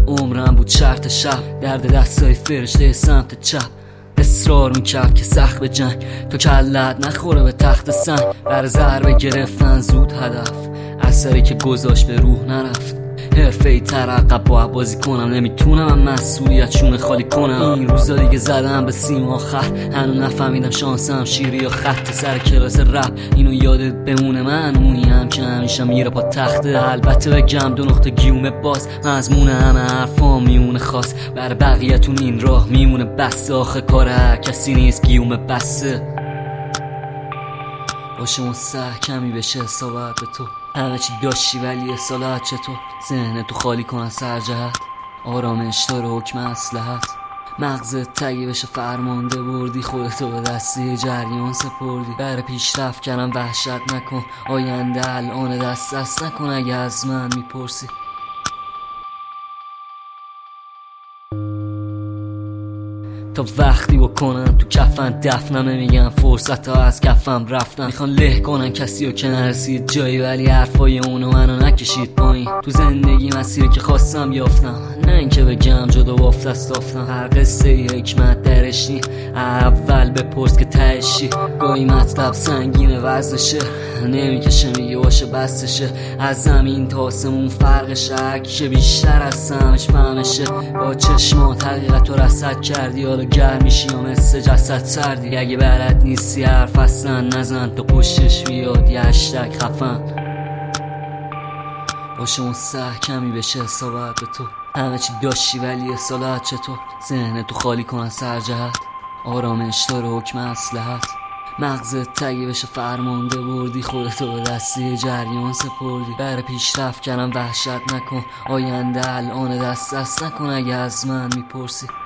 عمرم بود شرط شب، درد دستای فرشته سمت چپ. اصرار میکرد که سخت به جنگ تا کلت نخوره به تخت سنگ. بر ضربه گرفتن زود هدف، اثری که گذاشت به روح نرفت. حرفه‌ای تر عقب باید بازی کنم، نمیتونم من مسئولیت شونه خالی کنم. این روزا دیگه زدم به سیم آخر، هنو نفهمیدم شانسم شیری یا خط سر کلاس رپ. اینو یادت بمونه من اونیم که همیشه میره پا تخته. البته بگم دو نقطه گیومه باز، مضمون همه حرفام میمونه خاص. بر بقیه‌تون این راه میمونه بسته، آخه کار هر کسی نیست گیومه بسته. باشه اون سه کمی بشه حسابت به تو، همه چی داشتی ولی اصالت چطور؟ ذهن تو خالی کن از سر جهت، آرامش داره حکم اصلحت. مغزت تگی بشه فرمانده بردی، خودتو به دستی جریان سپردی. بر پیشرفت کردم وحشت نکن، آینده الان دست نکن اگه از من میپرسی. تا وقتی بکنن تو کفن دفنم، نمیگن فرصت ها از کفم رفتن. میخوان له کنن کسی رو که نرسید جایی، ولی حرفای اونو منو نکشید پایین. تو زندگی مسیری که خواستم یافتم، نه اینکه بگم جدا بافت است افتم. هر قصه ای حکمت درش نی، اول بپرس که تهشی. گاهی مطلب سنگینه وزنشه، نمیکشه میگه باشه بستشه. از زمین تا آسمون فرقشه، هرکی بیشتر از سمش فهمشه. با چشمات حقیقت رو رصد کردی، حالا گرم میشی یا مثل جسد سردی. اگه بلد نیستی حرف اصلا نزن تا پشتش بیاد یه هشتگ خفن. باشه اون سه کمی بشه حسابت به تو، همه چی داشتی ولی اصالت چطور؟ ذهن تو خالی کن از سر جهت، آرامش داره حکم اصلحت. مغزت تگی بشه فرمانده بردی، خودتو به دستی جریان سپردی. بر پیشرفت کردم وحشت نکن، آینده الان دست نکن اگه از من میپرسی.